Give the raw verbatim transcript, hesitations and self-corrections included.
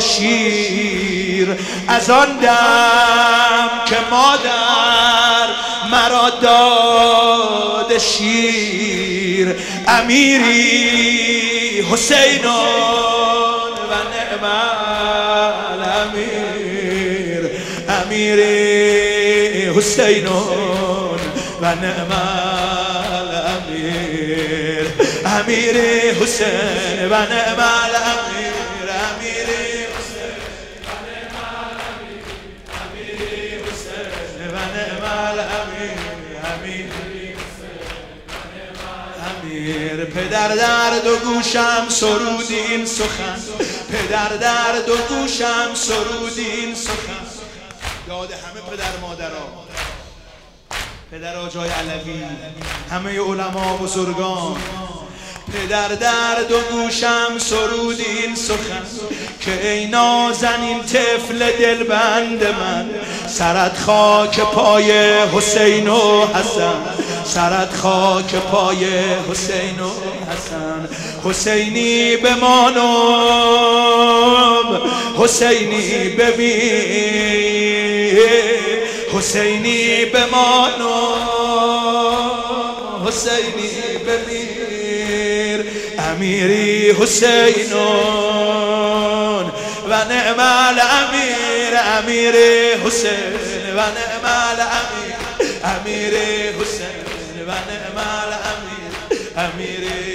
شیر، از آن دم که مادر مرا داد شیر. امیری حسینون و نعم الامیر، امیری حسینون و نعم الامیر، امیری حسین و نعم الامیر، امیری حسین و نعم الامیر، امیری حسین و نعم الامیر، امیری حسین و نعم الامیر. پدر در دو گوشم سرودی این سخن، پدر در دو گوشم سرودی این سخن. یاد همه پدر مادرها، پدر آجای علوی، همه علما بزرگان. پدر در دو گوشم سرودی این سخن که ای نازنین طفل دلبند من، سرت خاک پای حسین و حسن، سرت خاک پای حسین و حسن. حسینی بمانم، حسینی بمیر، حسینی بمانم، حسینی بمیر. امیری حسینون و نعم الامیر، امیری حسین و نعم الامیر، امیری حسین و نعم الامیر، امیری